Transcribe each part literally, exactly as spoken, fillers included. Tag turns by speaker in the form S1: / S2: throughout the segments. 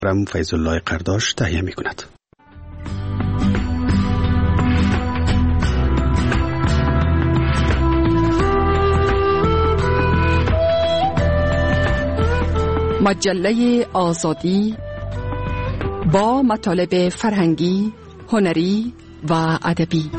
S1: رم فیض الله قرداش تهیه می کند.
S2: مجله آزادی با مطالب فرهنگی، هنری و ادبی.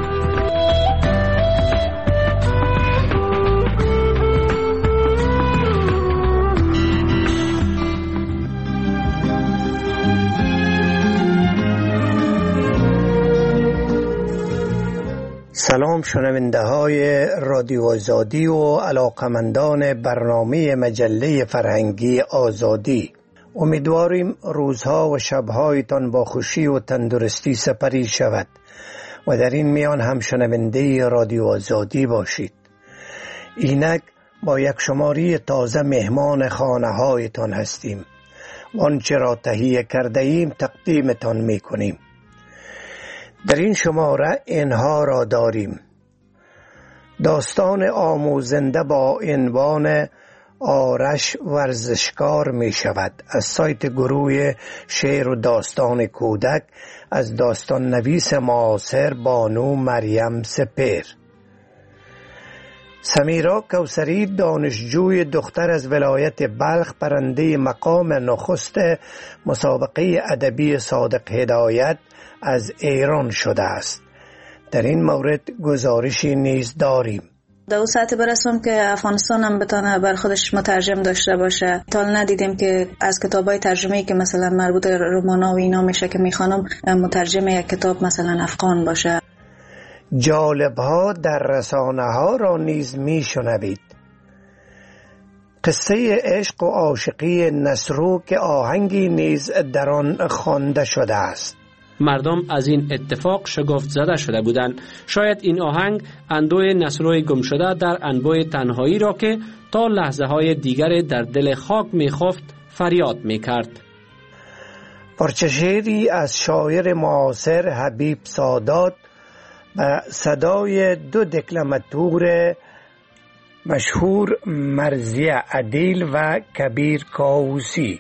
S3: سلام شنونده های رادیو آزادی و علاقمندان برنامه مجله فرهنگی آزادی. امیدواریم روزها و شبهایتان با خوشی و تندرستی سپری شود و در این میان هم شنونده رادیو آزادی باشید. اینک با یک شماری تازه مهمان خانه هایتان هستیم. آنچه را تهیه کرده ایم تقدیمتان می کنیم. در این شماره اینها را داریم: داستان آموزنده با عنوان آرش ورزشکار می شود از سایت گروه شعر و داستان کودک از داستان نویس معاصر بانو مریم سپهر. سمیرا کوثری دانشجوی دختر از ولایت بلخ برنده مقام نخست مسابقه ادبی صادق هدایت از ایران شده است. در این مورد گزارشی نیز داریم.
S4: در اون ساعت برسیم که افغانستان هم بتانه بر خودش مترجم داشته باشه. تا ندیدیم که از کتابای ترجمه‌ای که مثلا مربوط رمانا و اینا میشه که میخوانم مترجم یک کتاب مثلا افغان باشه.
S3: جالب‌ها در رسانه‌ها را نیز میشنوید. قصه عشق و عاشقی نصرو که آهنگی نیز در آن خوانده شده است.
S5: مردم از این اتفاق شگفت زده شده بودند. شاید این آهنگ اندوه نصروی گم شده در انبوه تنهایی را که تا لحظه های دیگر در دل خاک میخفت فریاد میکرد.
S3: پارچه شعری از شاعر معاصر حبیب سادات و صدای دو دکلماتور مشهور مرزیه عدیل و کبیر کاووسی.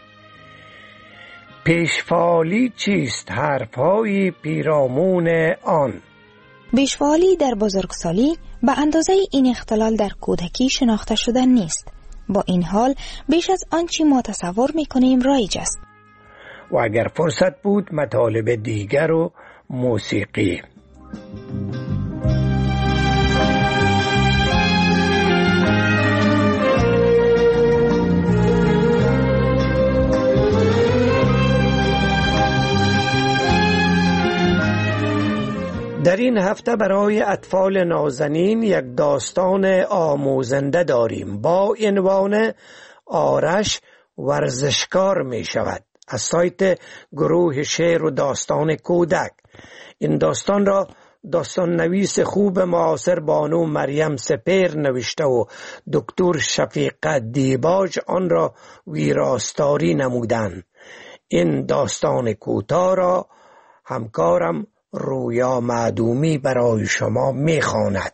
S3: پیشفالی چیست؟ حرفهای پیرامون آن.
S6: پیشفالی در بزرگسالی به اندازه این اختلال در کودکی شناخته شده نیست. با این حال بیش از آنچه ما تصور میکنیم رایج است.
S3: و اگر فرصت بود مطالب دیگر و موسیقی. در این هفته برای اطفال نازنین یک داستان آموزنده داریم با عنوان آرش ورزشکار می شود از سایت گروه شعر و داستان کودک. این داستان را داستان نویس خوب معاصر بانو مریم سپهر نوشته و دکتر شفیقه دیباج آن را ویراستاری نمودند. این داستان کوتاه را همکارم رویا معدومی برای شما میخواند.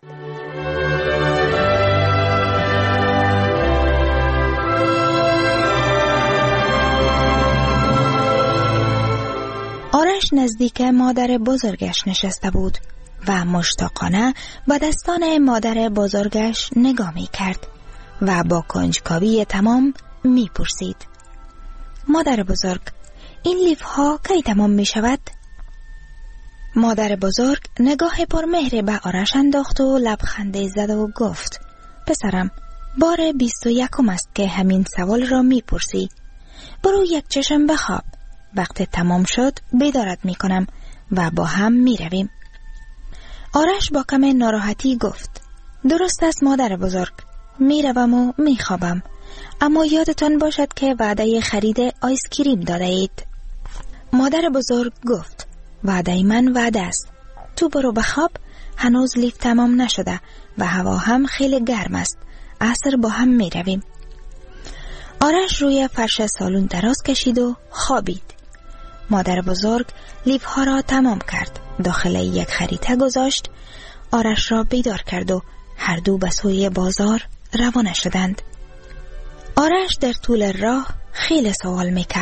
S6: آرش نزدیک مادر بزرگش نشسته بود و مشتاقانه به دستان مادر بزرگش نگاه می کرد و با کنجکاوی تمام می پرسید: مادر بزرگ، این لیف ها کی تمام می شود؟ مادر بزرگ نگاه پرمهر به آرش انداخت و لبخندی زد و گفت: پسرم، بار بیست و یکم است که همین سوال را می پرسی. برو یک چشم بخواب. وقت تمام شد بیدارت می کنم و با هم می رویم. آرش با کم ناراحتی گفت: درست است مادر بزرگ، می روم و می خوابم، اما یادتان باشد که وعده خرید آیس کریم داده اید. مادر بزرگ گفت: وعده من وعده است. تو برو بخواب، هنوز لیف تمام نشده و هوا هم خیلی گرم است. عصر با هم می رویم. آرش روی فرش سالن دراز کشید و خوابید. مادر بزرگ لیف ها را تمام کرد، داخل یک خریطه گذاشت، آرش را بیدار کرد و هر دو به سوی بازار روانه شدند. آرش در طول راه خیلی سوال می کرد.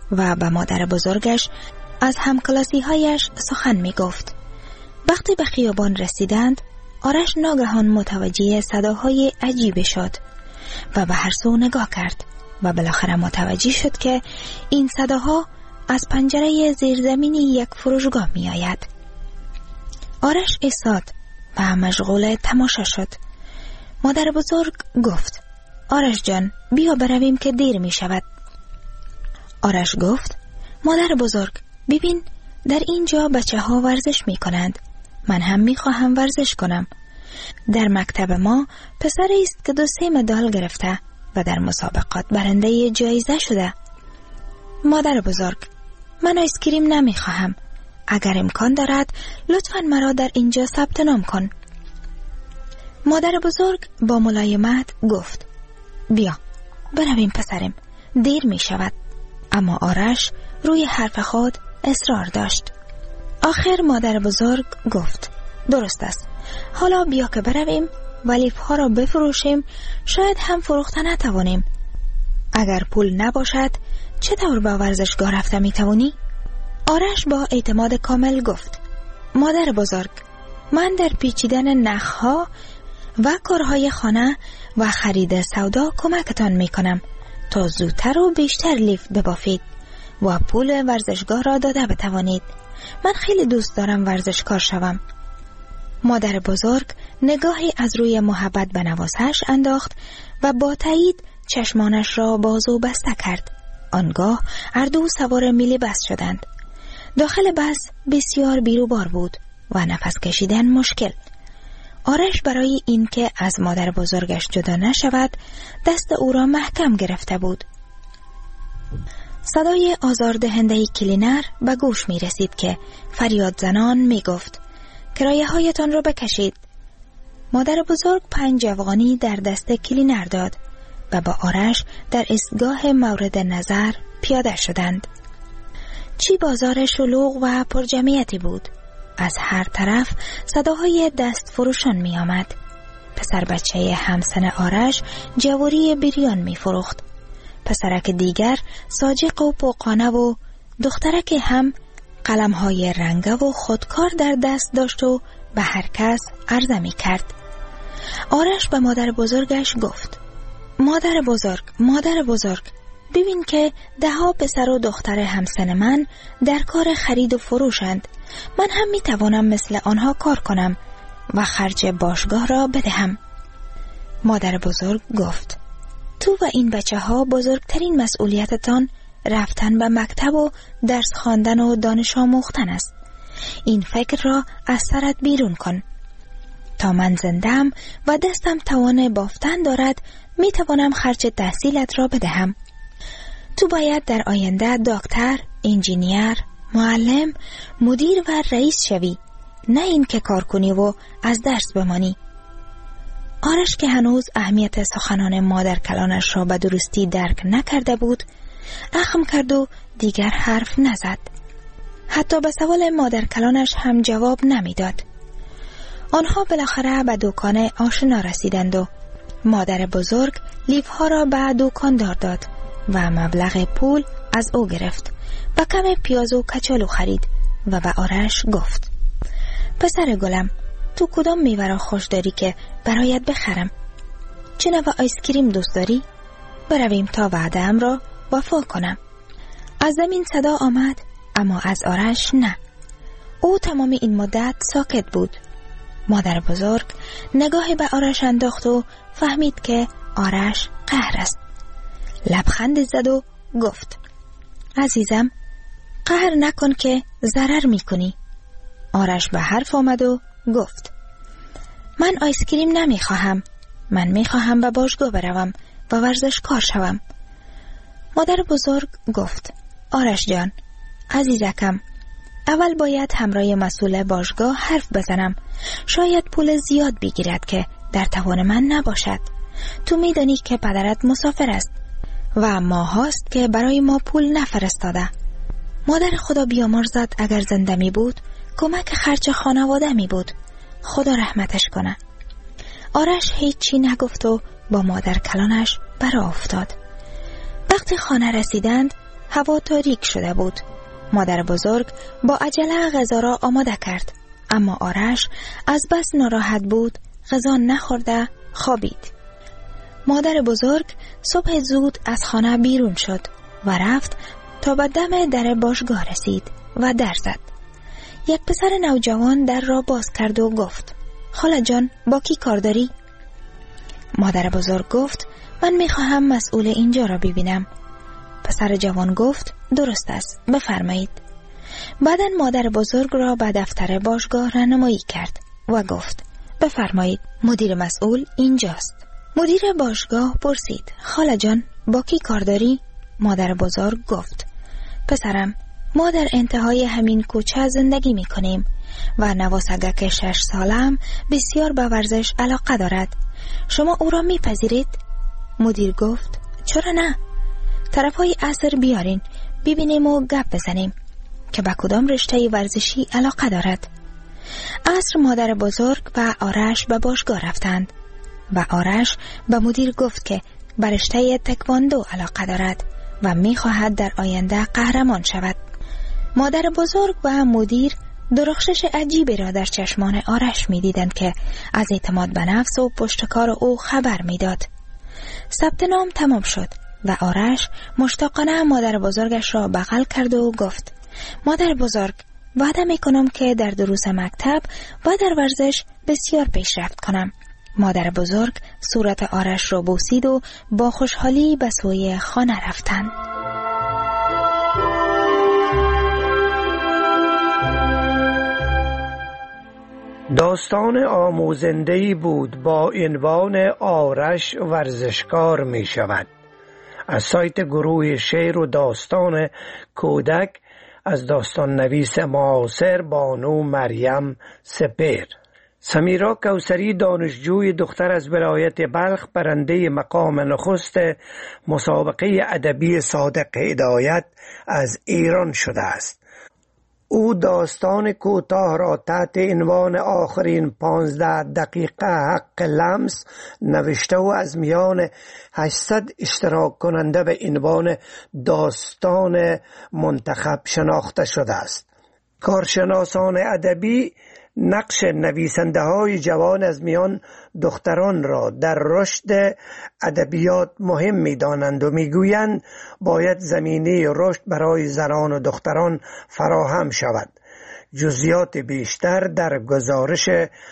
S6: و به مادر بزرگش از همکلاسی هایش سخن می گفت. وقتی به خیابان رسیدند، آرش ناگهان متوجه صداهای عجیبی شد و به هر سو نگاه کرد و بالاخره متوجه شد که این صداها از پنجره زیرزمینی یک فروشگاه می آید. آرش ایستاد و مشغول تماشا شد. مادر بزرگ گفت: آرش جان، بیا برویم که دیر می شود. آرش گفت: مادر بزرگ، ببین در اینجا بچه ها ورزش می کنند. من هم می خواهم ورزش کنم. در مکتب ما پسری است که دو سه مدال گرفته و در مسابقات برنده جایزه شده. مادر بزرگ، من آیسکریم نمی خواهم. اگر امکان دارد لطفاً مرا در اینجا ثبت نام کن. مادر بزرگ با ملایمت گفت: بیا برویم پسرم، دیر می شود. اما آرش روی حرف خود اصرار داشت. آخر مادر بزرگ گفت: درست است، حالا بیا که برویم و لیف ها را بفروشیم. شاید هم فروخته نتوانیم. اگر پول نباشد چطور به ورزشگاه رفته می توانی؟ آرش با اعتماد کامل گفت: مادر بزرگ، من در پیچیدن نخها و کارهای خانه و خرید سودا کمکتان می کنم تا زودتر و بیشتر لیف ببافید و پول ورزشگاه را داده بتوانید. من خیلی دوست دارم ورزشکار شوم. مادر بزرگ نگاهی از روی محبت به نواسش انداخت و با تایید چشمانش را باز و بسته کرد. آنگاه هر دو سوار میلی بس شدند. داخل بس بسیار بیروبار بود و نفس کشیدن مشکل. آرش برای اینکه از مادر بزرگش جدا نشود دست او را محکم گرفته بود. صدای آزاردهنده کلینر به گوش می رسید که فریاد زنان می گفت: کرایه هایتان را بکشید. مادر بزرگ پنج افغانی در دست کلینر داد و با آرش در ایستگاه مورد نظر پیاده شدند. چی بازار شلوغ و پرجمعیتی بود. از هر طرف صداهای دست فروشان می آمد. پسر بچه همسن آرش جواری بریان می فروخت. پسرک دیگر ساجق و پوقانه و دخترک هم قلمهای رنگه و خودکار در دست داشت و به هر کس عرضه می کرد. آرش به مادر بزرگش گفت: مادر بزرگ، مادر بزرگ، ببین که ده ها پسر و دختر همسن من در کار خرید و فروشند. من هم می توانم مثل آنها کار کنم و خرج باشگاه را بدهم. مادر بزرگ گفت: تو و این بچه ها بزرگترین مسئولیتتان رفتن به مکتب و درس خواندن و دانش آموختن است. این فکر را از سرت بیرون کن. تا من زندم و دستم توان بافتن دارد می توانم خرج تحصیلت را بدهم. تو باید در آینده دکتر، انجینیر، معلم، مدیر و رئیس شوی، نه این که کار کنی و از درس بمانی. آرش که هنوز اهمیت سخنان مادر کلانش را به درستی درک نکرده بود، اخم کرد و دیگر حرف نزد. حتی به سوال مادر کلانش هم جواب نمیداد. آنها بالاخره به دکان آشنا رسیدند و مادر بزرگ لیف ها را به دکاندار داد و مبلغ پول از او گرفت و کم پیاز و کچالو خرید و به آرش گفت: پسر گلم، تو کدام میوه را خوش داری که برایت بخرم؟ چه نوع آیسکریم دوست داری؟ برویم تا وعده‌ام را وفا کنم. از زمین صدا آمد، اما از آرش نه. او تمام این مدت ساکت بود. مادر بزرگ نگاهی به آرش انداخت و فهمید که آرش قهر است. لبخند زد و گفت: عزیزم، قهر نکن که ضرر میکنی. آرش به حرف آمد و گفت: من آیسکریم نمی خواهم. من می خواهم به باشگاه بروم و ورزشکار شوم. مادر بزرگ گفت: آرش جان، عزیزکم، اول باید همراه مسئول باشگاه حرف بزنم. شاید پول زیاد بگیرد که در توان من نباشد. تو می دانی که پدرت مسافر است و ماه هاست که برای ما پول نفرستاده. مادر خدا بیامرزد اگر زنده می بود کمک خرج خانواده می بود. خدا رحمتش کنه. آرش هیچی نگفت و با مادر کلانش برا افتاد. وقتی خانه رسیدند هوا تاریک شده بود. مادر بزرگ با عجله غذا را آماده کرد، اما آرش از بس ناراحت بود غذا نخورده خوابید. مادر بزرگ صبح زود از خانه بیرون شد و رفت تا به دم در باشگاه رسید و در زد. یک پسر نوجوان در را باز کرد و گفت: خاله جان، با کی کار داری؟ مادر بزرگ گفت: من میخواهم مسئول اینجا را ببینم. پسر جوان گفت: درست است، بفرمایید. بعداً مادر بزرگ را به دفتر باشگاه راهنمایی کرد و گفت: بفرمایید، مدیر مسئول اینجاست. مدیر باشگاه پرسید: خاله جان، با کی کار داری؟ مادر بزرگ گفت: پسرم، ما در انتهای همین کوچه زندگی می کنیم و نواسگک شش سالم بسیار به ورزش علاقه دارد. شما او را می پذیرید؟ مدیر گفت: چرا نه؟ طرفهای عصر بیارین ببینیم و گپ بزنیم که به کدام رشته ورزشی علاقه دارد. عصر مادر بزرگ و آرش به باشگاه رفتند و آرش به مدیر گفت که به رشته تکواندو علاقه دارد و می خواهد در آینده قهرمان شود. مادر بزرگ و مدیر درخشش عجیبی را در چشمان آرش می دیدند که از اعتماد به نفس و پشتکار او خبر می داد. ثبت نام تمام شد و آرش مشتاقانه مادر بزرگش را بغل کرد و گفت: مادر بزرگ، وعده می کنم که در دروس مکتب و در ورزش بسیار پیشرفت کنم. مادر بزرگ صورت آرش را بوسید و با خوشحالی به سوی خانه رفتند.
S3: داستان آموزنده‌ای بود با عنوان آرش ورزشکار می شود. از سایت گروه شعر و داستان کودک از داستان نویس معاصر بانو مریم سپهر. سمیرا کوثری دانشجوی دختر از ولایت بلخ برنده مقام نخست مسابقه ادبی صادق هدایت از ایران شده است. او داستان کوتاه را تحت عنوان آخرین پانزده دقیقه حق لمس نوشته و از میان هشتصد اشتراک کننده به عنوان داستان منتخب شناخته شده است. کارشناسان ادبی نقش نویسنده های جوان از میان دختران را در رشد ادبیات مهم می دانند و می گویند باید زمینه رشد برای زنان و دختران فراهم شود. جزئیات بیشتر در گزارش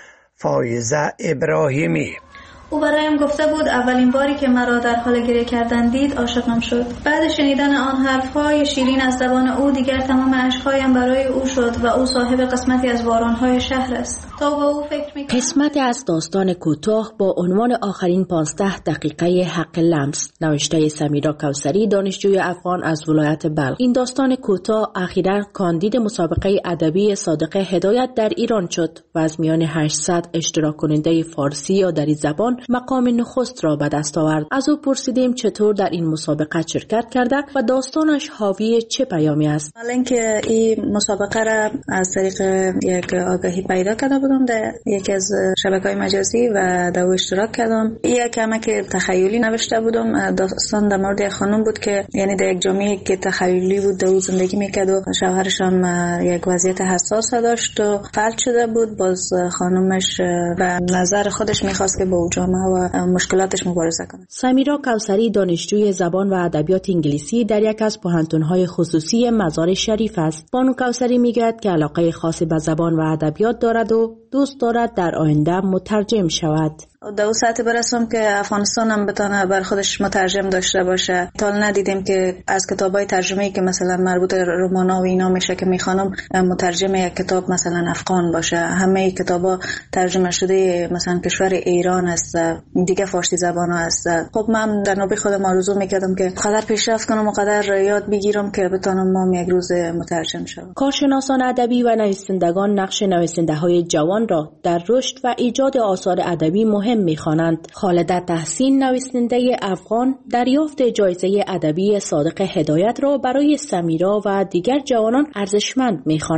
S3: فایزه ابراهیمی.
S7: او برایم گفته بود اولین باری که مرا در حال گریه کردن دید عاشقم شد. بعد شنیدن آن حرفهای شیرین از زبان او دیگر تمام اشکهایم برای او شد و او صاحب قسمتی از بارانهای شهر است. تا با او فکر می‌کنم.
S8: قسمتی از داستان کوتاه با عنوان آخرین پانزده دقیقه حق لمس نوشته سمیرا کوثری دانشجوی افغان از ولایت بلخ. این داستان کوتاه اخیراً کاندید مسابقه ادبی صادق هدایت در ایران شد و از میان هشتصد اشتراک کننده فارسی یا دری زبان مقام نخست را به دست آورد. از او پرسیدیم چطور در این مسابقه شرکت کرده و داستانش حاوی چه پیامی است.
S4: حالا اینکه این مسابقه را از طریق یک آگاهی پیدا کرده بودم در یکی از شبکه‌های مجازی و در اشتراک کردم. یک کمک تخیلی نوشته بودم. داستان در مورد یک خانم بود که یعنی در یک جامعه که تخیلی بود در زندگی میکرد و شوهرش هم یک وضعیت حساس داشت و فلج شده بود. باز خانمش به نظر خودش میخواست که با او و مشکلاتش مبارزه کنه.
S8: سمیرا کوثری دانشجوی زبان و ادبیات انگلیسی در یک از پوهنتون‌های خصوصی مزار شریف است. بانو کوثری میگوید که علاقه خاصی به زبان و ادبیات دارد و دوست دارد در آینده مترجم شود.
S4: در اون ساعت برسم که افغانستان هم بتونه بر خودش مترجم داشته باشه. تا ندیدیم که از کتابای ترجمه‌ای که مثلا مربوط به رمانا و اینا میشه که میخوانم مترجم یک کتاب مثلا افغان باشه. همه کتابا ترجمه شده مثلا کشور ایران است، دیگه فارسی زبان است. خب من در نوبه خودم آرزو میکردم که قدر پیشرفت کنم و قدر یاد بگیرم که بتونم ما یک روز مترجم شوم.
S8: کارشناسان ادبی و نویسندگان نقش نویسنده‌های جوان را در رشد و ایجاد آثار ادبی مهم می‌خوانند. خالده تحسین نویسنده افغان دریافت جایزه ادبی صادق هدایت را برای سمیرا و دیگر جوانان ارزشمند می‌خواند.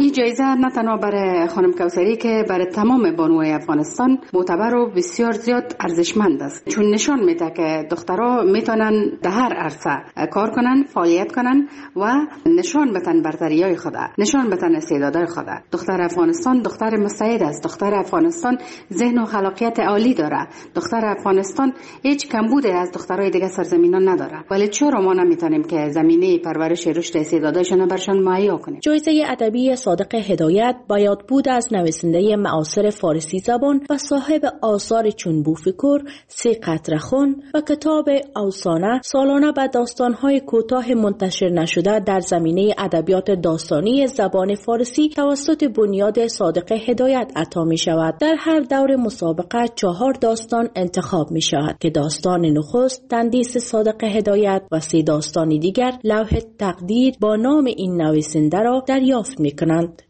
S9: این جایزه نه تنها برای خانم کوثری که برای تمام بانوهای افغانستان معتبر و بسیار زیاد ارزشمند است، چون نشان میده که دخترها میتونن در هر عرصه کار کنن، فعالیت کنن و نشان بدن برتریای خود، نشان بدن استعدادهای خود. دختر افغانستان دختر مستعد است. دختر افغانستان ذهن و خلاقیت عالی داره. دختر افغانستان هیچ کمبودی از دخترای دیگه سرزمینان نداره. ولی چرا ما نمیتونیم که زمینه پرورش رشد استعداداشون برشان مهیا کنیم؟
S8: جایزه ادبی صادق هدایت با یادبود از نویسنده معاصر فارسی زبان و صاحب آثار چون بوفکر، سی قطره خون و کتاب اوسانه سالانه به داستان‌های کوتاه منتشر نشده در زمینه ادبیات داستانی زبان فارسی توسط بنیاد صادق هدایت عطا می شود. در هر دور مسابقه چهار داستان انتخاب می شود که داستان نخست تندیس صادق هدایت و سه داستان دیگر لوح تقدیر با نام این نویسنده را دریافت می کنند.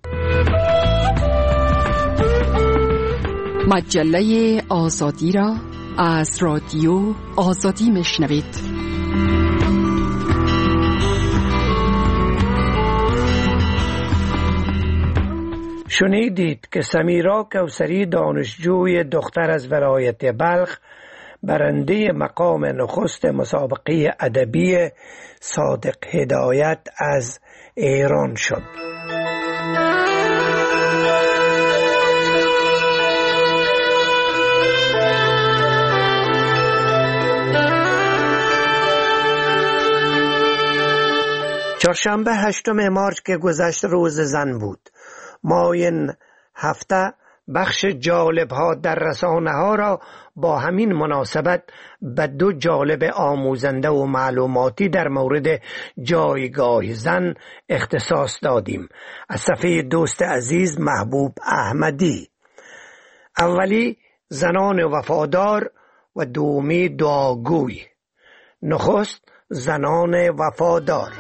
S2: مجله آزادی را از رادیو آزادی میشنوید.
S3: شنیدید که سمیرا کوثری دانشجوی دختر از ولایت بلخ برنده مقام نخست مسابقه ادبی صادق هدایت از ایران شد. چهارشنبه هشتم مارس که گذشت روز زن بود. ما این هفته بخش جالب ها در رسانه ها را با همین مناسبت به دو جالب آموزنده و معلوماتی در مورد جایگاه زن اختصاص دادیم. از صفحه دوست عزیز محبوب احمدی. اولی زنان وفادار و دومی دعاگوی. نخست زنان وفادار.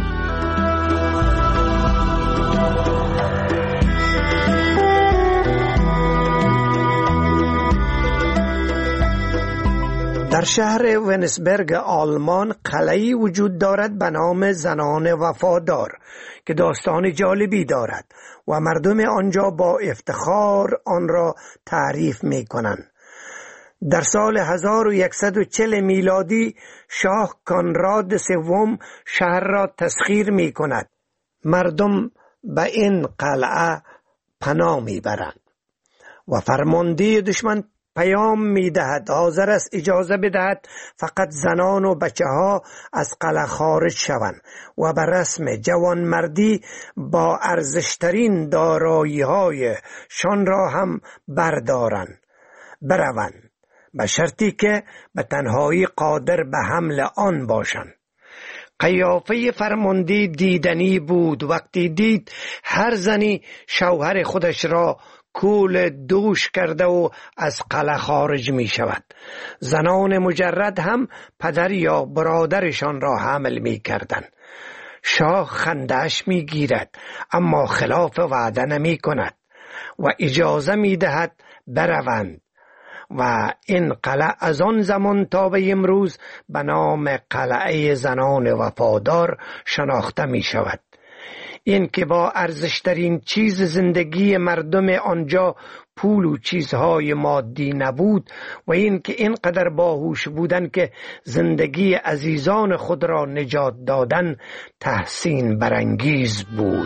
S3: در شهر ونسبرگ آلمان قلعه‌ای وجود دارد به نام زنان وفادار که داستان جالبی دارد و مردم آنجا با افتخار آن را تعریف می کنند. در سال هزار و صد و چهل میلادی شاه کانراد سوم شهر را تسخیر می کند. مردم به این قلعه پناه می برند و فرمانده دشمن پیام می دهد حاضر است اجازه بدهد فقط زنان و بچه ها از قلعه خارج شوند و به رسم جوانمردی با ارزشترین دارایی های شان را هم بردارند بروند، به شرطی که به تنهایی قادر به حمل آن باشند. قیافه فرمانده دیدنی بود. وقتی دید هر زنی شوهر خودش را کول دوش کرده و از قلعه خارج می شود. زنان مجرد هم پدر یا برادرشان را حمل می کردن. شاه خندش می گیرد اما خلاف وعده نمی کند و اجازه می دهد بروند و این قلعه از آن زمان تا به امروز به نام قلعه زنان وفادار شناخته می شود. این که با ارزشترین چیز زندگی مردم آنجا پول و چیزهای مادی نبود و این که اینقدر باهوش بودن که زندگی عزیزان خود را نجات دادن تحسین برانگیز بود.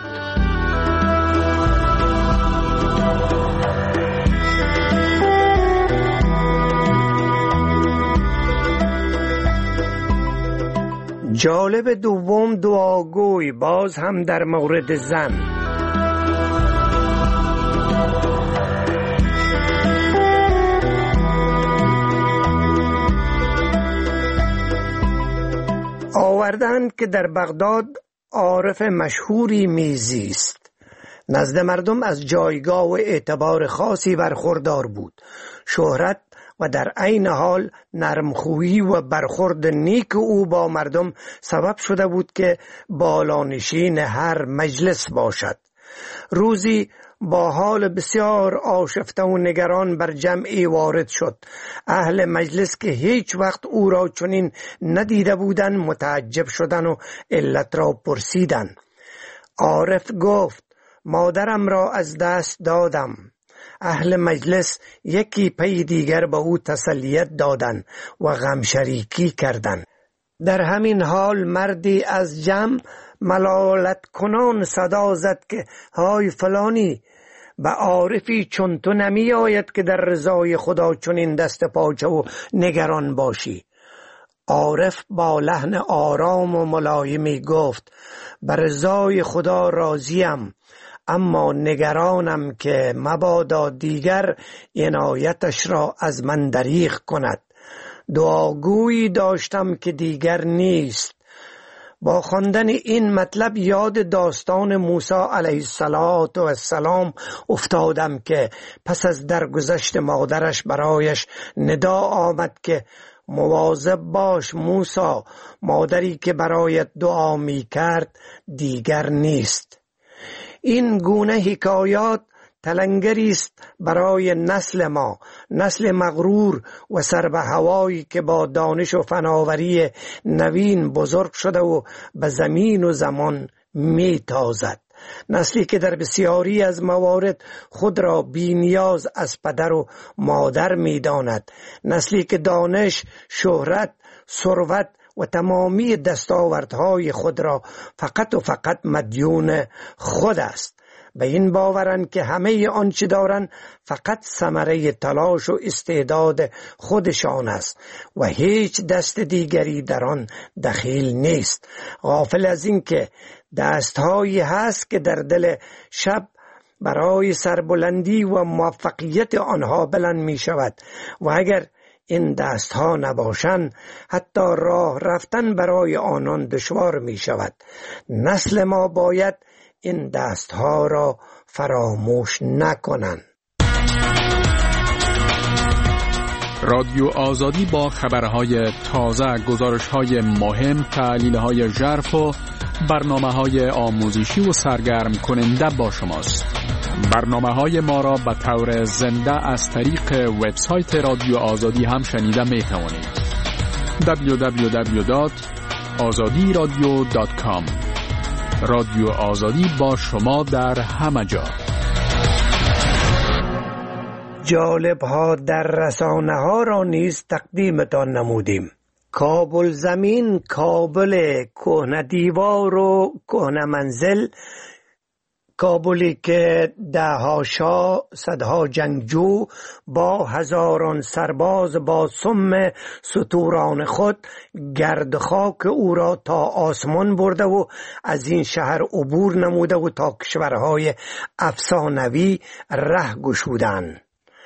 S3: جالب دوم دعاگوی، باز هم در مورد زن. آوردند که در بغداد عارف مشهوری میزیست. نزد مردم از جایگاه و اعتبار خاصی برخوردار بود. شهرت و در عین حال نرمخویی و برخورد نیک او با مردم سبب شده بود که بالانشین هر مجلس باشد. روزی با حال بسیار آشفته و نگران بر جمعی وارد شد. اهل مجلس که هیچ وقت او را چنین ندیده بودند متعجب شدند و علت را پرسیدند. عارف گفت: مادرم را از دست دادم. اهل مجلس یکی پی دیگر به او تسلیت دادند و غم شریکی کردند. در همین حال مردی از جمع ملالت کنان صدا زد که های فلانی، به عارفی چون تو نمی آید که در رضای خدا چنین دست پاچه و نگران باشی. عارف با لحن آرام و ملایمی گفت به رضای خدا راضیم، اما نگرانم که مبادا دیگر عنایتش را از من دریغ کند. دعاگویی داشتم که دیگر نیست. با خواندن این مطلب یاد داستان موسی علیه السلام افتادم که پس از درگذشت مادرش برایش ندا آمد که مواظب باش موسی، مادری که برایت دعا می کرد دیگر نیست. این گونه حکایات تلنگری است برای نسل ما، نسل مغرور و سر به هوایی که با دانش و فناوری نوین بزرگ شده و به زمین و زمان می تازد. نسلی که در بسیاری از موارد خود را بی نیاز از پدر و مادر می داند. نسلی که دانش، شهرت، ثروت و تمامی دستاوردهای خود را فقط و فقط مدیون خود است. به این باورند که همه آنچه دارند فقط ثمره تلاش و استعداد خودشان است و هیچ دست دیگری در آن دخیل نیست. غافل از این که دستهایی هست که در دل شب برای سربلندی و موفقیت آنها بلند می شود و اگر این دستها نباشند حتی راه رفتن برای آنان دشوار می شود. نسل ما باید این دستها را فراموش نکنند.
S10: رادیو آزادی با خبرهای تازه، گزارشهای مهم، تحلیلهای ژرف و برنامه‌های آموزشی و سرگرم کننده با شماست. برنامه‌های ما را به طور زنده از طریق وبسایت رادیو آزادی هم شنیده می توانید. دبلیو دبلیو دبلیو دات آزادی رادیو دات کام. رادیو آزادی با شما در همه جا.
S3: جالب ها در رسانه ها را نیز تقدیمتان نمودیم. کابل زمین، کابل کهنه دیوار و کهنه منزل، کابلی که دهها شاه، صدها جنگجو با هزاران سرباز با سم ستوران خود گرد خاک او را تا آسمان برده و از این شهر عبور نموده و تا کشورهای افسانوی ره گشودند.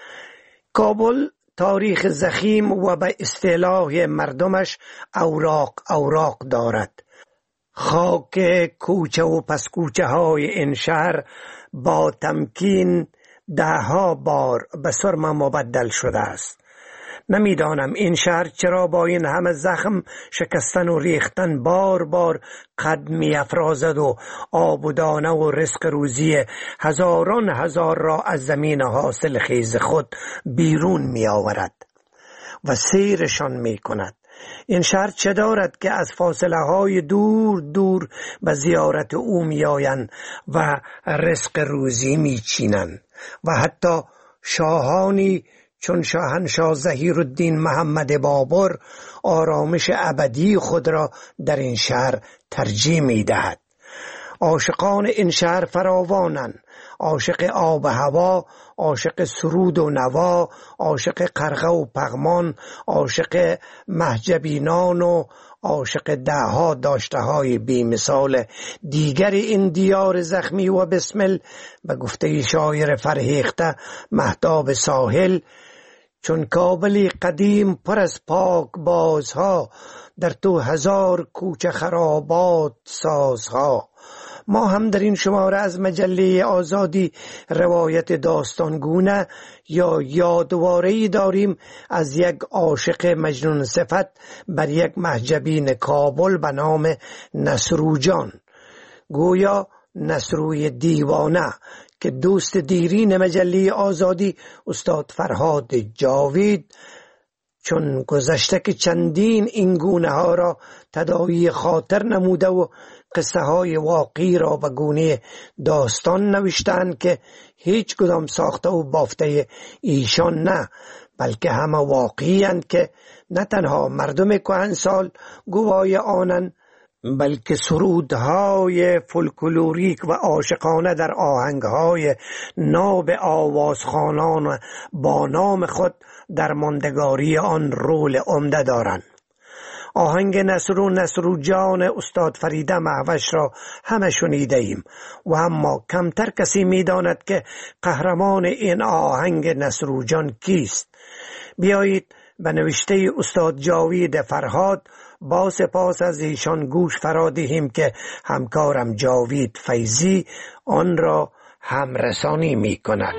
S3: کابل تاریخ ضخیم و به اصطلاح مردمش اوراق اوراق دارد. خاک کوچه و پس کوچه های این شهر با تمکین ده ها بار به سرم مبدل شده است. نمیدانم این شهر چرا با این همه زخم شکستن و ریختن بار بار قد می افرازد و آب و دانه و رزق روزی هزاران هزار را از زمین حاصل خیز خود بیرون می آورد و سیرشان می کند. این شهر چه دارد که از فاصله های دور دور به زیارت او می آیند و رزق روزی می چینند و حتی شاهانی چون شاهنشاه ظهیرالدین محمد بابر آرامش ابدی خود را در این شهر ترجیح می دهد. عاشقان این شهر فراوانند. عاشق آب و هوا، عاشق سرود و نوا، عاشق قرغه و پغمان، عاشق محجبینان و عاشق دهها داشته های بی مثال دیگر این دیار زخمی و بسمل. به گفته شاعر فرهیخته مهتاب ساحل، چون کابلی قدیم پر از پاک بازها، در تو هزار کوچه خرابات سازها. ما هم در این شماره از مجله آزادی روایت داستانگونه یا یادواره‌ای داریم از یک عاشق مجنون صفت بر یک محجبین کابل به نام نصرو جان، گویا نصروی دیوانه، که دوست دیرین مجله آزادی استاد فرهاد جاوید چون گذشته که چندین این گونه ها را تداعی خاطر نموده و قصه های واقعی را به گونه داستان نوشتند که هیچ کدام ساخته و بافته ایشان نه، بلکه همه واقعی اند که نه تنها مردم کهنسال گواه آنند، بلکه سرودهای فولکلوریک و عاشقانه در آهنگهای ناب آوازخوانان با نام خود در ماندگاری آن رول عمده دارند. آهنگ نصرو نصرو جان استاد فرید مهوش را همه شنیده ایم و اما کمتر کسی می داند که قهرمان این آهنگ نصرو جان کیست. بیایید به نوشته استاد جاوید فرهاد با سپاس از ایشان گوش فرا دهیم که همکارم جاوید فیضی آن را همرسانی می کند.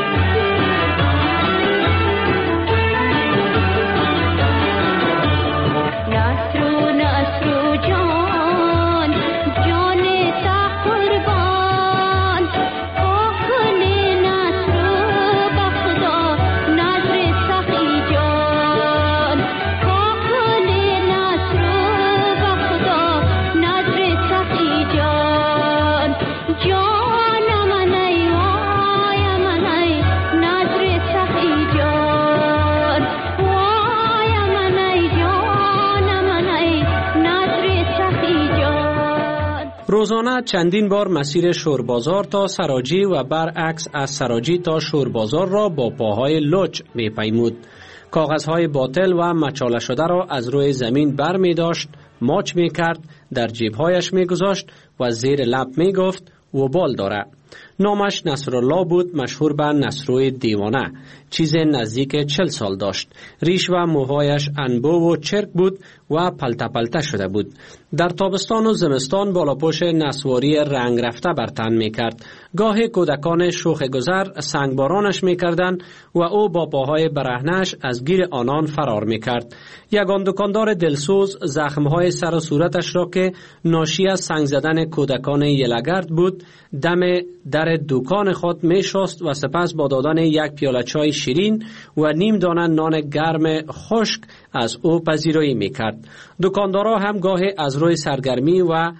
S5: روزانه چندین بار مسیر شوربازار تا سراجی و برعکس از سراجی تا شوربازار را با پاهای لچ می پیمود. کاغذهای باطل و مچاله شده را از روی زمین بر می داشت، ماچ می کرد، در جیبهایش می گذاشت و زیر لب می گفت وبال داره. نامش نصرالله بود، مشهور به نصروی دیوانه. چیز نزدیک چل سال داشت. ریش و موهایش انبو و چرک بود و پلته پلته شده بود. در تابستان و زمستان بالاپوش نسواری رنگ رفته بر تن می کرد. گاهی کودکان شوخ گذر سنگبارانش می کردن و او با پاهای برهنش از گیر آنان فرار می کرد. یگان دکاندار دلسوز زخمهای سر و صورتش را که ناشی از سنگ زدن کودکان یلگرد بود دم در دکان خود می شست و سپس با دادن یک پیاله چای شیرین و نیم دانه نان گرم خشک از او پذیرایی می کرد. دکاندارا هم گاهی از روی سرگرمی و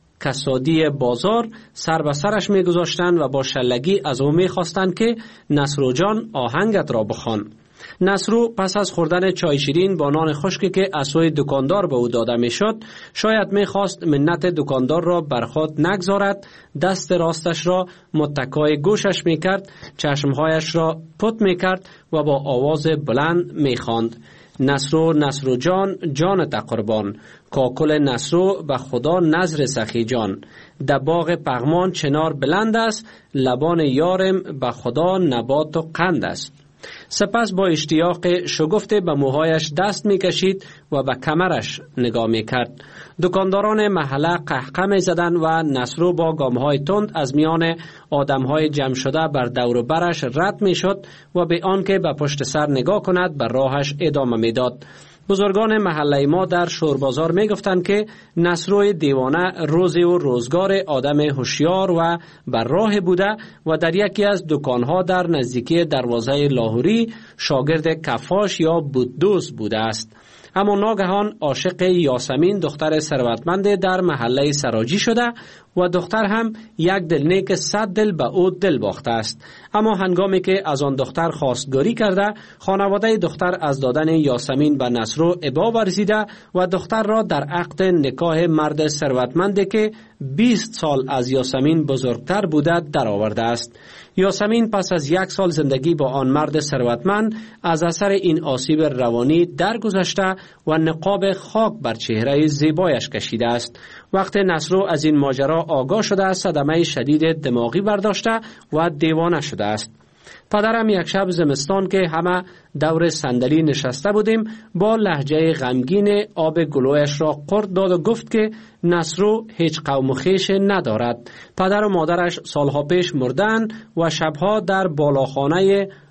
S5: کسادی بازار سر به سرش می گذاشتند و با شلگی از او می خواستند که نصرو جان آهنگت را بخوان. نصرو پس از خوردن چای شیرین با نان خشکی که از سوی دکاندار به او داده می شد شاید می خواست منت دکاندار را بر خود نگذارد، دست راستش را متکای گوشش می کرد، چشمهایش را پت می کرد و با آواز بلند می خواند: نصرو نصرو جان جانت قربان، کاکل نصرو به خدا نظر سخی جان، در باغ پغمان چنار بلند است، لبان یارم به خدا نبات و قند است. سپس با اشتیاق شگفته به موهایش دست می کشید و به کمرش نگاه می کرد. دکانداران محله قهقه می زدند و نصرو با گامهای تند از میان آدمهای جمع شده بر دور و برش رد می شد و به آنکه به پشت سر نگاه کند بر راهش ادامه می داد. بزرگان محله ما در شوربازار می گفتند که نصروی دیوانه روزی و روزگار آدم هوشیار و بر راه بوده و در یکی از دکانها در نزدیکی دروازه لاهوری شاگرد کفاش یا بوددوز بوده است. اما ناگهان عاشق یاسمین دختر ثروتمند در محله سراجی شده و دختر هم یک دلنیک صد دل به او دل باخته است. اما هنگامی که از آن دختر خواستگاری کرده، خانواده دختر از دادن یاسمین به نصرو ابا ورزیده و دختر را در عقد نکاح مرد ثروتمندی که بیست سال از یاسمین بزرگتر بوده درآورده است. یاسمین پس از یک سال زندگی با آن مرد ثروتمند از اثر این آسیب روانی درگذشته و نقاب خاک بر چهره زیبایش کشیده است. وقتی نصرو از این ماجرا آگاه شده صدمه شدید دماغی برداشته و دیوانه شده است. پدرم یک شب زمستان که همه دور صندلی نشسته بودیم با لهجه غمگین آب گلویش را قرت داد و گفت که نصرو هیچ قوم و خویش ندارد. پدر و مادرش سالها پیش مردند و شبها در بالاخانه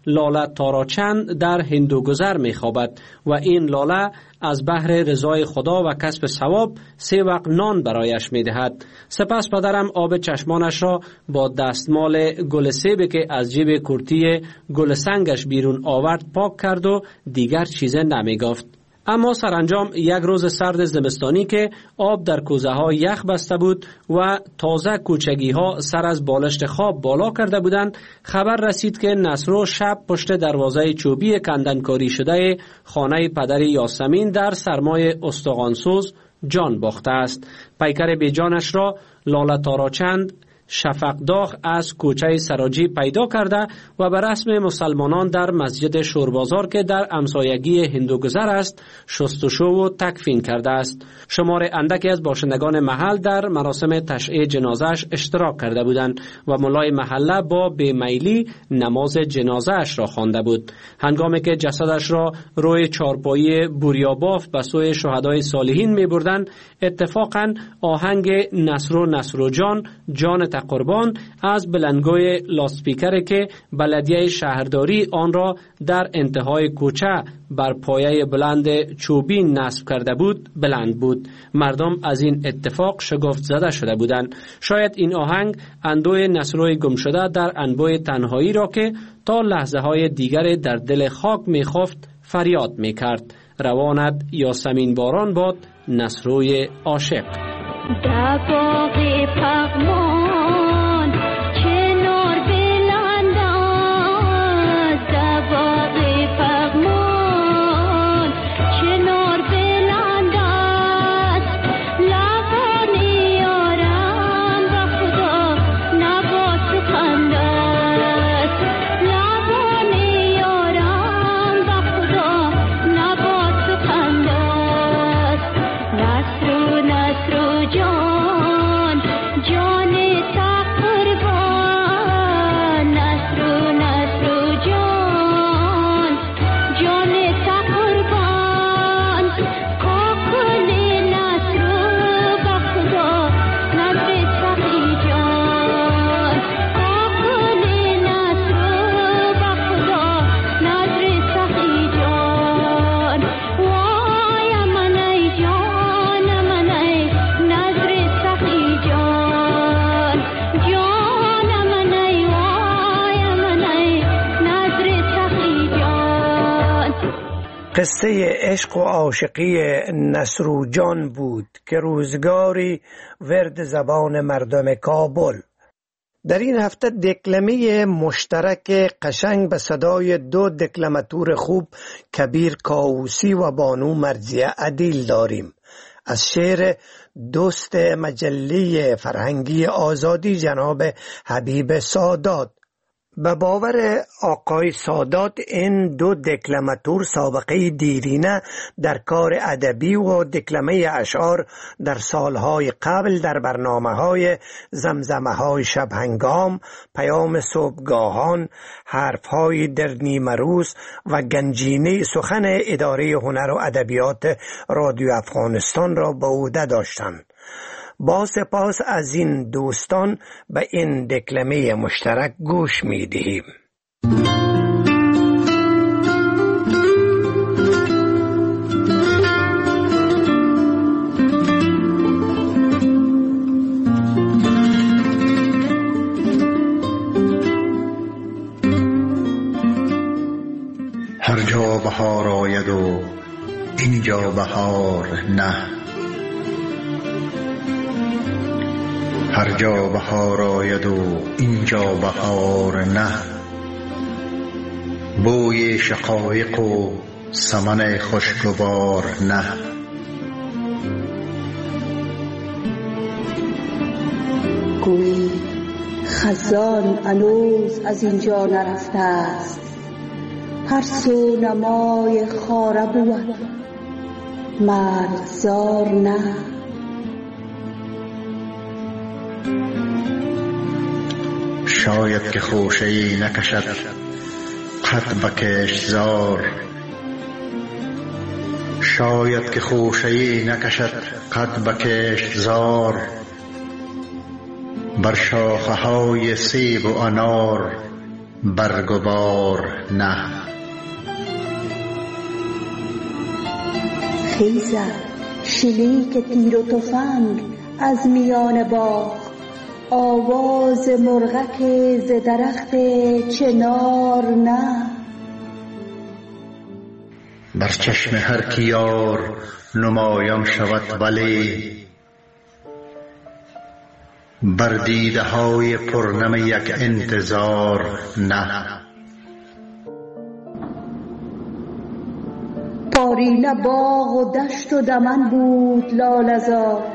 S5: لاله تاراچند در هندوگذر می خوابد و این لاله از بهر رضای خدا و کسب ثواب سه وقت نان برایش می دهد. سپس پدرم آب چشمانش را با دستمال گل سیبی که از جیب کرتی گل سنگش بیرون آورد پاک کرد و دیگر چیز نمی گفت. اما سرانجام یک روز سرد زمستانی که آب در کوزه ها یخ بسته بود و تازه کوچگی ها سر از بالشت خواب بالا کرده بودند، خبر رسید که نصرو شب پشت دروازه چوبی کندنکاری شده خانه پدر یاسمین در سرمای استخوانسوز جان باخته است. پیکر بیجانش را لاله تاراچند شفقداغ از کوچه سراجی پیدا کرده و به رسم مسلمانان در مسجد شوربازار که در همسایگی هندوگذر است شستشو و تکفین کرده است. شمار اندکی از باشندگان محل در مراسم تشییع جنازه‌اش اشتراک کرده بودند و ملای محله با بیمیلی نماز جنازه‌اش را خوانده بود. هنگامی که جسدش را روی چارپایی بوریاباف به سوی شهدای صالحین می‌بردند، اتفاقاً آهنگ نصرو نصرو جان جان قربان از بلندگوی لاسپیکر که بلدیه شهرداری آن را در انتهای کوچه بر پایه بلند چوبی نصب کرده بود بلند بود. مردم از این اتفاق شگفت زده شده بودند. شاید این آهنگ اندوه نصروی گم شده در انبوه تنهایی را که تا لحظه های دیگر در دل خاک می خفت فریاد می کرد. روانت یاسمین باران باد نصروی عاشق.
S11: در باغ پغمان کنار بلند است، در باغ پغمان کنار بلند است، لبان یارم به خدا نبات سخند است، لبان یارم به خدا نبات سخند است. نصرو نصرو جان جان تا قربان، نصرو نصرو جان جان تا قربان، کاکل نصرو به خدا نظر سخی جان، کاکل نصرو به خدا نظر سخی جان. وای من ای جان من ای نظر سخی جان، جان من ای وای من ای نظر سخی جان.
S3: قصه عشق و عاشقی نصرو جان بود که روزگاری ورد زبان مردم کابل. در این هفته دکلمه مشترک قشنگ به صدای دو دکلماتور خوب کبیر کاووسی و بانو مرزیه عدیل داریم. از شعر دوست مجله فرهنگی آزادی جناب حبیب سادات. به باور آقای سادات این دو دکلماتور سابقه دیرینه در کار ادبی و دکلمه اشعار در سالهای قبل در برنامه‌های زمزمه‌های شبهنگام، پیام صبحگاهان، حرف‌های در نیمه روز و گنجینه سخن اداره هنر و ادبیات رادیو افغانستان را به عهده داشتند. با سپاس از این دوستان به این دکلمه مشترک گوش می دهیم.
S12: هر جا بهار آید و اینجا بهار نه، هر جا بهار آید و اینجا بهار نه، بوی شقایق و سمن خوشگوار نه.
S13: گویی خزان هنوز از اینجا نرفته است، هر سو نمای خاره بود مرغزار نه.
S12: شاید که خوشه‌ای نکشد قد به کشتزار، شاید که خوشه‌ای نکشد قد به کشتزار، بر شاخه‌های سیب و انار برگ و بار نه.
S13: خیزد شلیک تیر و تفنگ از میان باغ، آواز مرغک ز درخت چنار نه.
S12: در چشم هر کی یار نمایان شود ولی، بر دیده های پرنم یک انتظار نه.
S13: پارینه باغ و دشت و دمن بود لاله‌زار،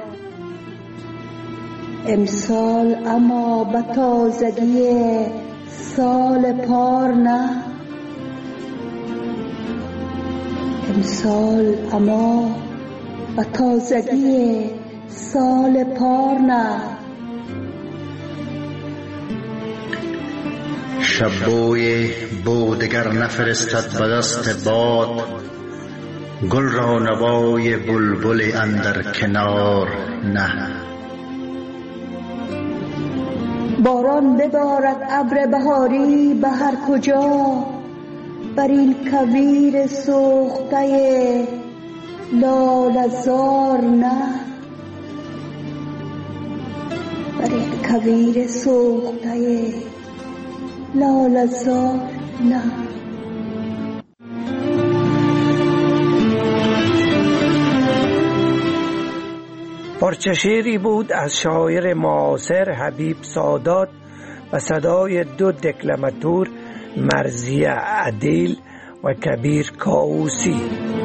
S13: امسال اما به تازگی سال پار نه. امسال اما به تازگی سال پار نه.
S12: شب بوی بودگر نفرستد به دست باد، گل را نوای بلبل اندر کنار نه.
S13: باران ببارد ابر بهاری به هر کجا، بر این کویر سوخته لاله‌زار نه. بر این کویر سوخته لاله‌زار نه.
S3: پارچه شعری بود از شاعر معاصر حبیب سادات و صدای دو دکلماتور مرضیه عدیل و کبیر کاووسی.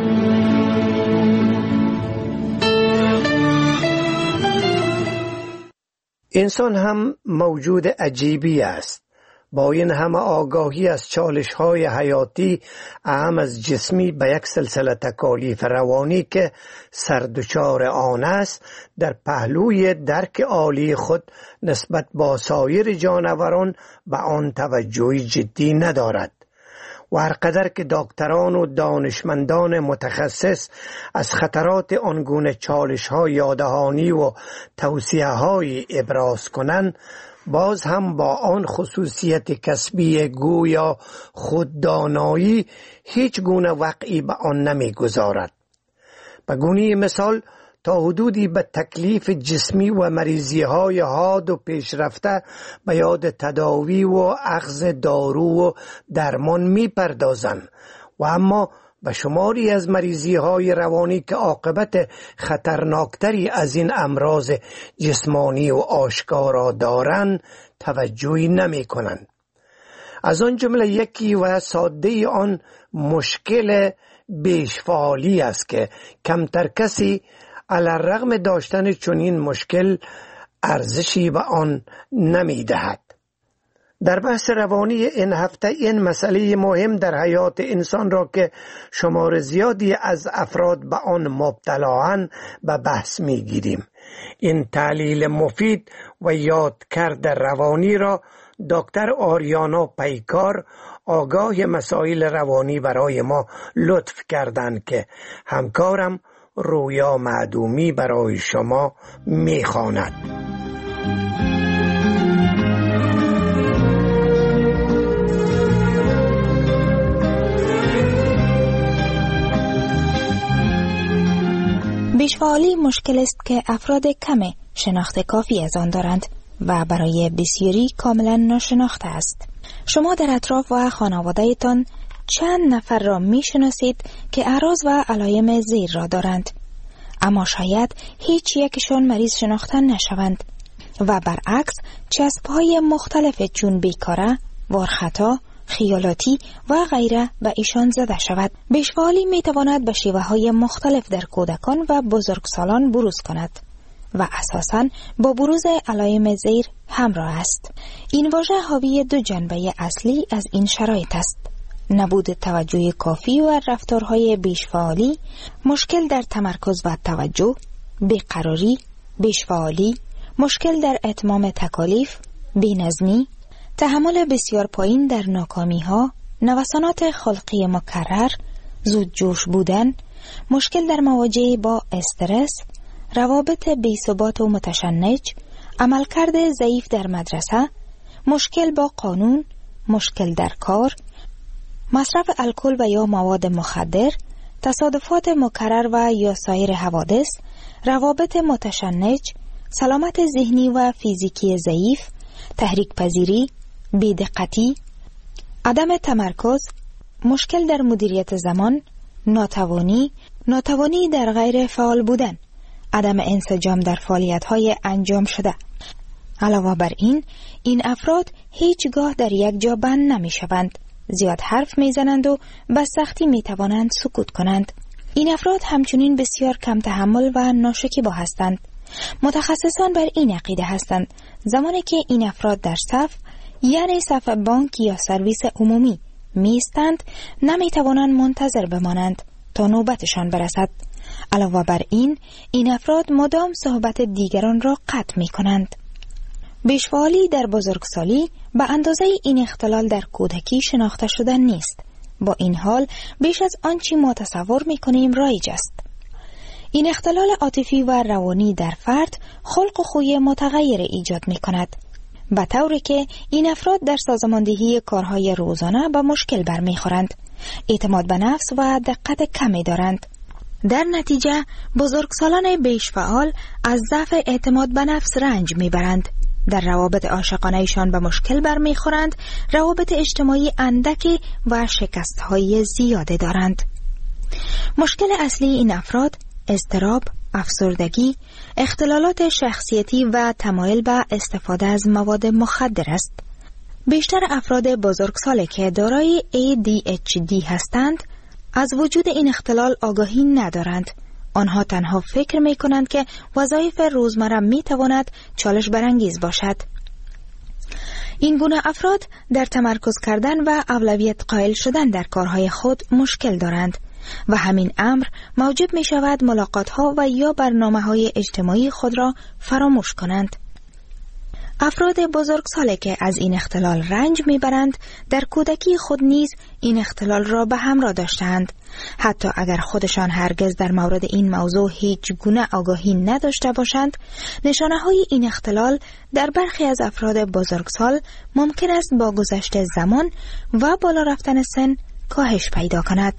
S3: انسان هم موجود عجیبی است، با این همه آگاهی از چالش‌های حیاتی اهم از جسمی به یک سلسله تکالیف روانی که سردچار آن است، در پهلوی درک عالی خود نسبت با سایر جانوران به آن توجهی جدی ندارد و هر قدر که دکتران و دانشمندان متخصص از خطرات آنگونه چالش‌های یادهانی و توصیه‌های ابراز کنند، باز هم با آن خصوصیت کسبی گویا خوددانایی هیچ گونه وقعی به آن نمی گذارد. به گونه مثال تا حدودی به تکلیف جسمی و مریضی های حاد و پیشرفته به یاد تداوی و اخذ دارو و درمان می پردازند و اما به شماری از مریضی های روانی که عاقبت خطرناکتری از این امراض جسمانی و آشکارا دارند توجهی نمی کنند. از آن جمله یکی و ساده آن مشکل بیشفعالی است که کمتر کسی علی‌الرغم داشتن چنین مشکل ارزشی به آن نمی دهد. در بحث روانی این هفته این مسئله مهم در حیات انسان را که شمار زیادی از افراد به آن مبتلااند به بحث می گیریم. این تحلیل مفید و یادکرد روانی را دکتر آریانا پیکار آگاه مسائل روانی برای ما لطف کردند که همکارم رویا معدومی برای شما می خواند.
S6: بیشفعالی مشکل است که افراد کم شناخت کافی از آن دارند و برای بسیاری کاملا ناشناخته است. شما در اطراف و خانواده تان چند نفر را می شناسید که اعراض و علائم زیر را دارند، اما شاید هیچ یکشان مریض شناخته نشوند و برعکس چسب‌های مختلف چون بیکاره، وارخطا، خیالاتی و غیره به ایشان زده شود. بیشفعالی می تواند به شیوه های مختلف در کودکان و بزرگسالان بروز کند و اساساً با بروز علائم زیر همراه است. این واژه حاوی دو جنبه اصلی از این شرایط است: نبود توجه کافی و رفتارهای بیشفعالی، مشکل در تمرکز و توجه، بیقراری، بیشفعالی، مشکل در اتمام تکالیف، بی‌نظمی، تحمل بسیار پایین در ناکامی ها، نوسانات خلقی مکرر، زود جوش بودن، مشکل در مواجهه با استرس، روابط بی‌ثبات و متشنج، عملکرد ضعیف در مدرسه، مشکل با قانون، مشکل در کار، مصرف الکل و یا مواد مخدر، تصادفات مکرر و یا سایر حوادث، روابط متشنج، سلامت ذهنی و فیزیکی ضعیف، تحریک پذیری، بی‌دقتی، عدم تمرکز، مشکل در مدیریت زمان، ناتوانی، ناتوانی در غیر فعال بودن، عدم انسجام در فعالیت‌های انجام شده. علاوه بر این، این افراد هیچگاه در یک جا بند نمی‌شوند، زیاد حرف می‌زنند و به سختی می‌توانند سکوت کنند. این افراد همچنین بسیار کم تحمل و ناشکیبا هستند. متخصصان بر این عقیده هستند زمانی که این افراد در صف، یعنی صف بانک یا سرویس عمومی میستند، نمیتوانند منتظر بمانند تا نوبتشان برسد. علاوه بر این، این افراد مدام صحبت دیگران را قطع می کنند. بیشفعالی در بزرگسالی به اندازه این اختلال در کودکی شناخته شده نیست. با این حال بیش از آنچه ما تصور می کنیم رایج است. این اختلال عاطفی و روانی در فرد خلق و خوی متغیر ایجاد می کند، به طوری که این افراد در سازماندهی کارهای روزانه به مشکل برمیخورند، اعتماد به نفس و دقت کمی دارند. در نتیجه بزرگسالان بیش فعال از ضعف اعتماد به نفس رنج میبرند. در روابط عاشقانه‌شان به مشکل برمیخورند، روابط اجتماعی اندکی و شکست‌های زیاده دارند. مشکل اصلی این افراد اضطراب، افسردگی، اختلالات شخصیتی و تمایل به استفاده از مواد مخدر است. بیشتر افراد بزرگسال که دارای ای دی اچ دی هستند از وجود این اختلال آگاهی ندارند. آنها تنها فکر می کنند که وظایف روزمره می تواند چالش برانگیز باشد. این گونه افراد در تمرکز کردن و اولویت قائل شدن در کارهای خود مشکل دارند و همین امر موجب می شود ملاقات ها و یا برنامه های اجتماعی خود را فراموش کنند. افراد بزرگسالی که از این اختلال رنج میبرند در کودکی خود نیز این اختلال را به همراه داشتند، حتی اگر خودشان هرگز در مورد این موضوع هیچ گونه آگاهی نداشته باشند. نشانه های این اختلال در برخی از افراد بزرگسال ممکن است با گذشت زمان و بالا رفتن سن کاهش پیدا کند،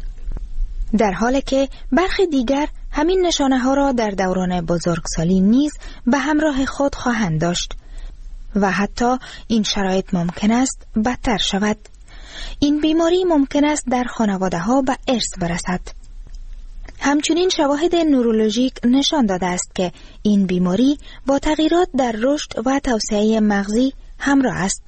S6: در حالی که برخی دیگر همین نشانه ها را در دوران بزرگسالی نیز به همراه خود خواهند داشت و حتی این شرایط ممکن است بدتر شود. این بیماری ممکن است در خانواده ها به ارث برسد. همچنین شواهد نورولوژیک نشان داده است که این بیماری با تغییرات در رشد و توسعه مغزی همراه است.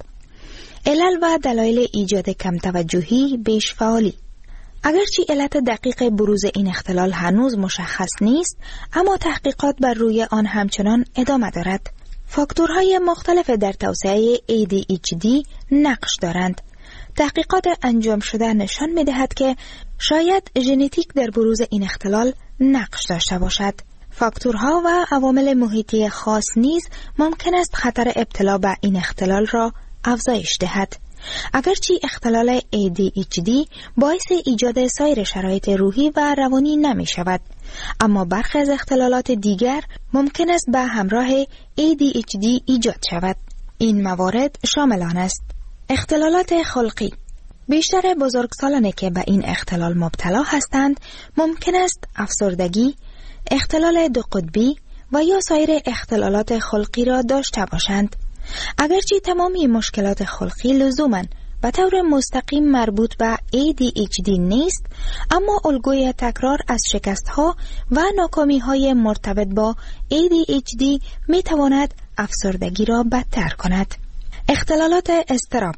S6: علل و دلایل ایجاد کم توجهی، بیش فعالی. اگرچه علت دقیق بروز این اختلال هنوز مشخص نیست، اما تحقیقات بر روی آن همچنان ادامه دارد. فاکتورهای مختلف در توسعه ای دی اچ دی نقش دارند. تحقیقات انجام شده نشان می‌دهد که شاید ژنتیک در بروز این اختلال نقش داشته باشد. فاکتورها و عوامل محیطی خاص نیز ممکن است خطر ابتلا به این اختلال را افزایش دهد. اگرچه اختلال ای دی اچ دی باعث ایجاد سایر شرایط روحی و روانی نمی شود، اما برخی از اختلالات دیگر ممکن است به همراه ای دی اچ دی ایجاد شود. این موارد شامل آن است: اختلالات خلقی. بیشتر بزرگسالانی که به این اختلال مبتلا هستند ممکن است افسردگی، اختلال دو قطبی و یا سایر اختلالات خلقی را داشته باشند. اگرچه تمامی مشکلات خلقی لزوماً به طور مستقیم مربوط به ای دی اچ دی نیست، اما الگوی تکرار از شکست‌ها و ناکامی‌های مرتبط با ای دی اچ دی می‌تواند افسردگی را بدتر کند. اختلالات اضطراب.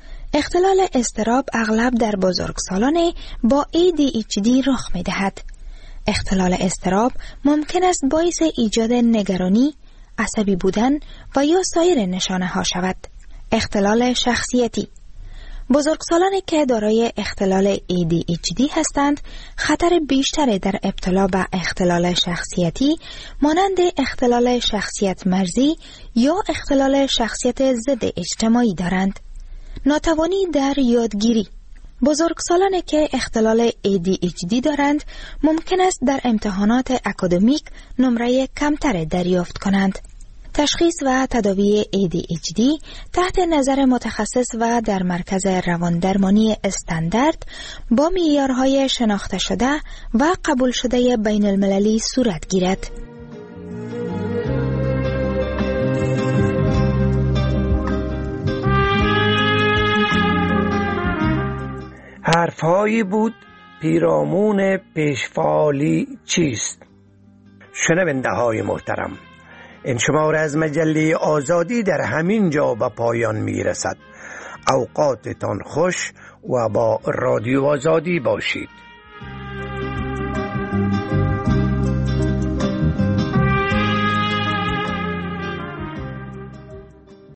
S6: اختلال اضطراب اغلب در بزرگسالان با ای دی اچ دی رخ می‌دهد. اختلال اضطراب ممکن است باعث ایجاد نگرانی، عصبی بودن و یا سایر نشانه ها شود. اختلال شخصیتی. بزرگسالانی که دارای اختلال ای دی اچ دی هستند خطر بیشتری در ابتلا به اختلال شخصیتی مانند اختلال شخصیت مرزی یا اختلال شخصیت ضد اجتماعی دارند. ناتوانی در یادگیری. بزرگسالانی که اختلال ای دی اچ دی دارند ممکن است در امتحانات اکادمیک نمره کمتر دریافت کنند. تشخیص و تداوی ای دی اچ دی تحت نظر متخصص و در مرکز رواندرمانی استاندارد با معیارهای شناخته شده و قبول شده بین المللی صورت گیرد.
S3: حرفهایی بود پیرامون پیشفالی چیست؟ شنونده های محترم، این شماره از مجله آزادی در همین جا به پایان می رسد. اوقاتتان خوش و با رادیو آزادی باشید.